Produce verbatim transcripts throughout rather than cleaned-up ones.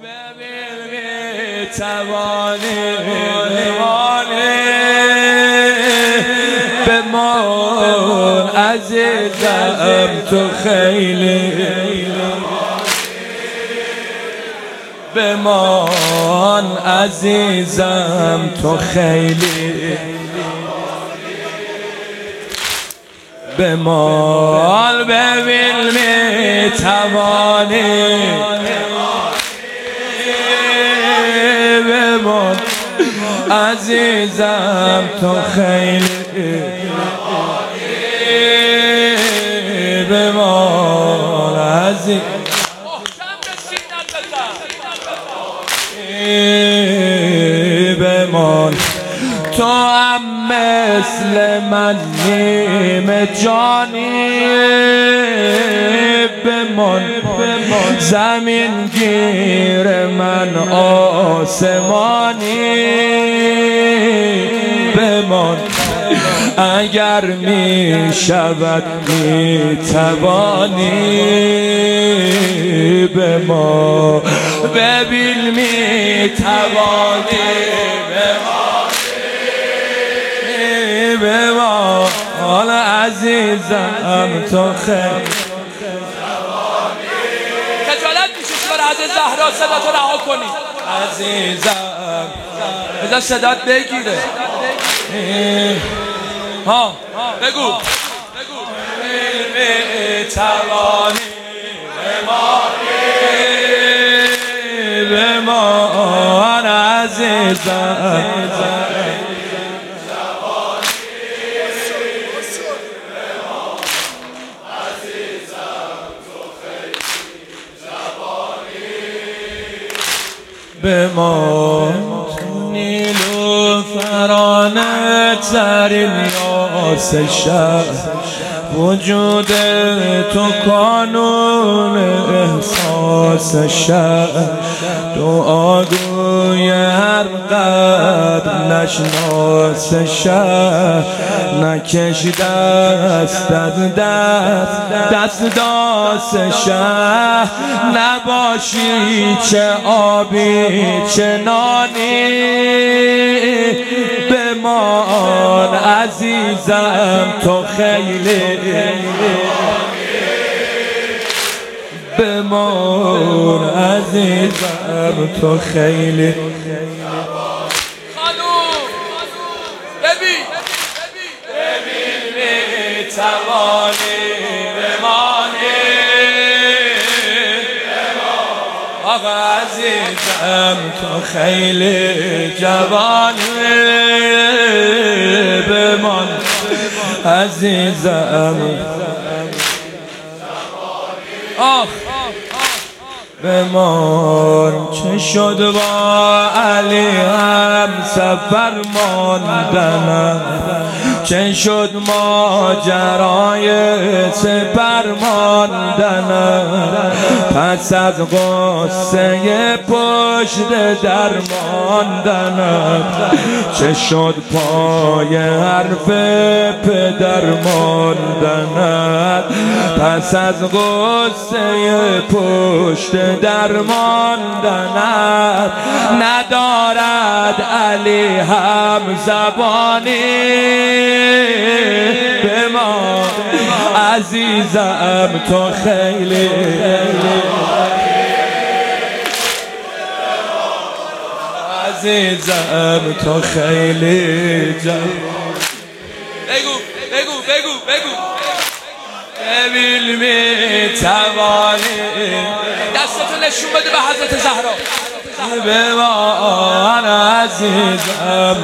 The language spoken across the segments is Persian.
توانی بمان عزیزم تو خیلی بمان عزیزم تو خیلی بمان ببین می توانی بمان عزیزم تو خیلی بمان عزیزم بمان تو هم مثل من نیم جانی بمان زمین گیر من آسمانی بمان اگر می شود می توانی بمان ببین می توانی بمان حال عزیزم تو خیلی خجالت میشه که برای حضرت زهرا صدا تو رها کنی عزیزم بذار صدات بگیره ها بگو بگو توانی بمان عزیزم بمان نیلوفرانه ترین یاس شهر وجود تو کانون احساس شهر دعاگوی هر قدر نشناس شهر نکش دست از دست دست داس شهر نباشی چه آبی چه نانی بمان عزیزم تو خیلی بمان عزیزم تو خیلی خانوم ببین ببین می توانی بمانی آقا عزیزم تو خیلی جوانی بمان عزیزم آخ بمان چه شد با علی هم سفر ماندنم چه شد ماجرای سپر ماندنم پس از غصه پشت در ماندنم چه شد پای حرف پدر ماندنم پس از غصه پشت در ماندنم ندارد علی هم زبانی بمان عزیزم تو خیلی عزیزم تو خیلی جان بگو بگو بگو بگو ببین می توانی دستتو نشون بده به حضرت زهرا بمان عزیزم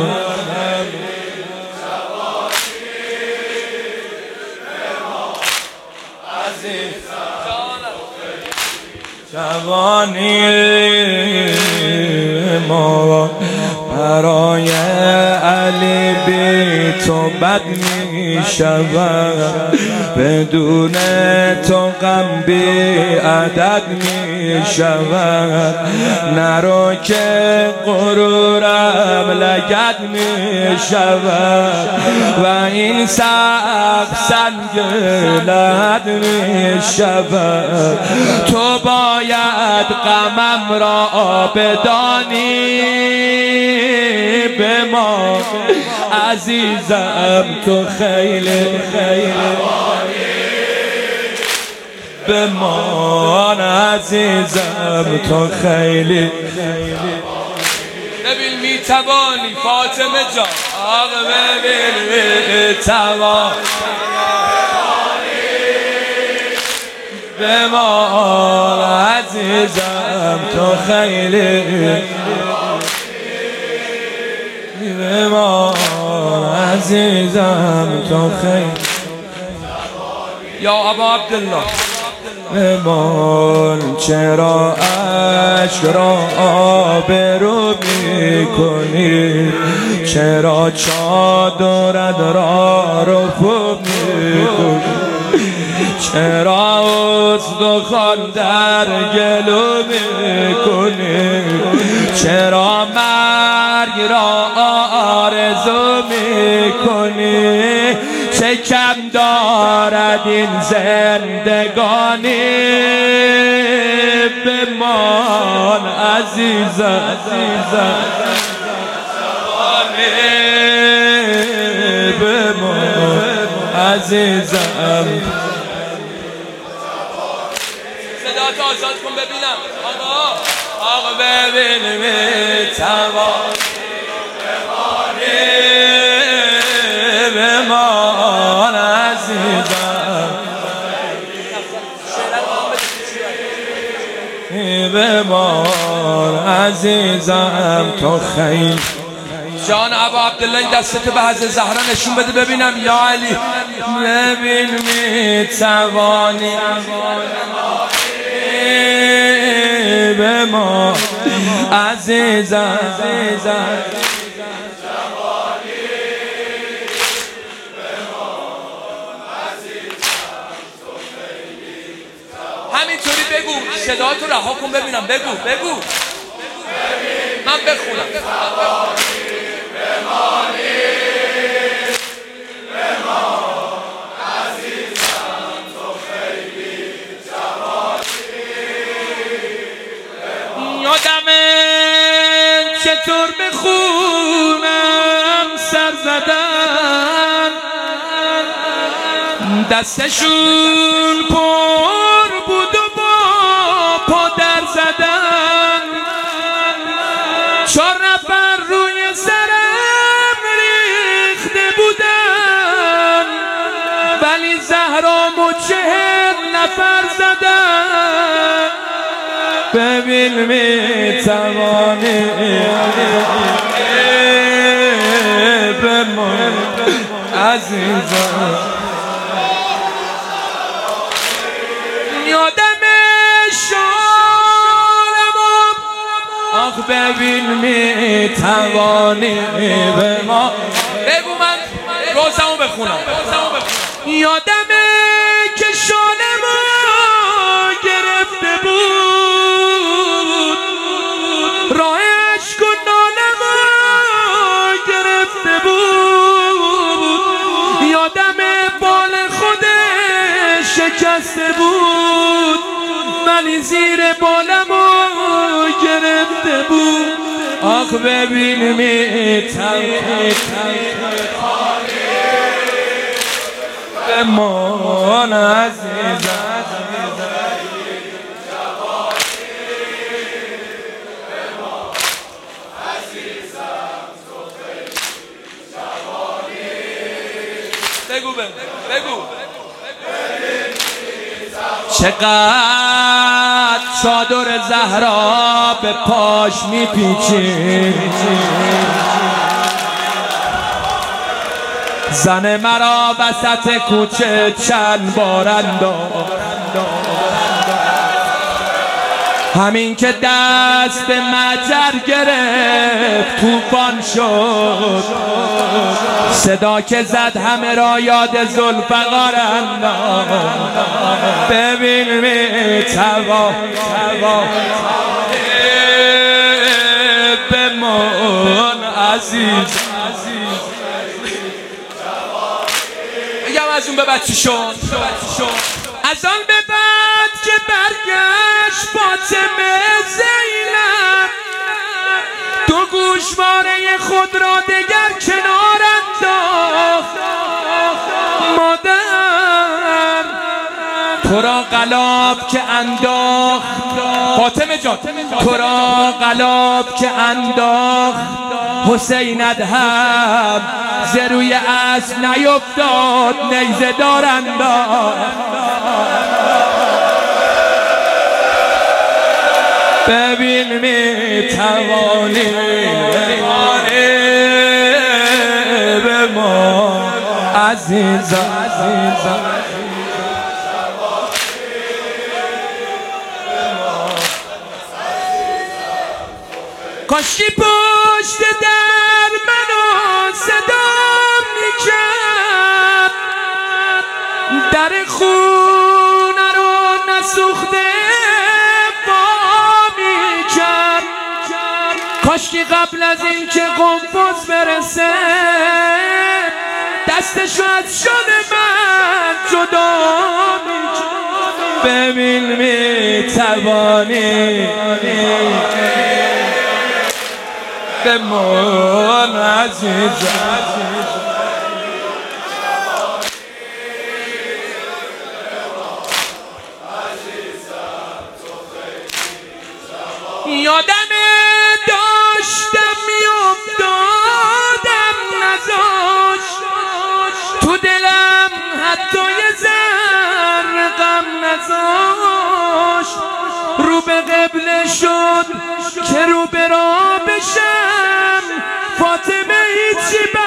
جوانی ما برای علی بی تو بد می شود، بدون تو غم بی عدد می شود. نرو که غرورم لگد می شود و این سقف سنگ لحد می شود. تو باید غمم را بدانی، به ما عزیزم تو خیلی خیلی به ما عزیزم تو خیلی ببین میتوانی فاطمه جان، آقا ببین میتوانی به ما عزیزم تو خیلی به ما عزیزم تو خیلی یا ابا عبدالله. بمان چرا عشق را آبرو می کنی، چرا چادرت را رفو می کنی، چرا استخوان در گلو می کنی، چرا مرگ را آرزو می کنی. چه کم دارد این زندگانی، بمان عزیزم بمان عزیزم. صدات آزاد کن ببینم آقا. آقا ببین میتوانی بمان عزیزم بمان عزیزم تو خیلی. جان ابا عبدالله این دستتو به حضرت زهرا نشون بده ببینم. یا علی ببین میتوانی به ما عزیزم همینطوری بگو، صداتو رها کن ببینم. بگو بگو من بخونم. یادمه چطور بخونم سر زدن، دستشون پر بود و با پادر زدن. چهار نفر روی سرم ریخته بودن، ولی زهرا چهل نفر زدن. ببین میتوانی به ما عزیزم. یادم شالمم آخ ببین میتوانی به ما. بگو من روزمو بخونم. یادمه که شالمو گرفته بود، راه عشق و نالمو گرفته بود. یادمه بال خودش شکسته بود، ولی زیر بالمو گرفته بود. آخ ببین میتوانی بمان عزیزم بگو بگو بگو. چقدر چادر زهرا به پاش میپیچی، زن مرا وسط کوچه چند بار انداخت. همین که دست مجر گرفت طوفان شد، صدا که زد همه را یاد ذوالفقار انداخت. ببین میتوان بمان عزیز، بگم از اون به بعد چی شد؟ از آن به بعد که برگشت فاطمه زینب، دو گوشواره خود را دگر کنار انداخت. مادر تو را قلاب که انداخت، فاطمه جان تو را قلاب که انداخت، حسین ادهم ز روی اسب نیفتاد، نیزه دار انداخت. ببین میتوانی به ما عزیزم، کاشکی پشت در منو صدا میکرد، در خونه رو نسوخته با میکرد. کاشکی قبل از این که قنفذ برسه دستشو از شده من جدا میکرد. ببین میتوانی بمان عزیزم، یادم داشتم میافتادم نذاشت تو دلم حتی یه ذره غم نذاشت. رو به قبله شد که رو به راه بشم، فاطمه هیچی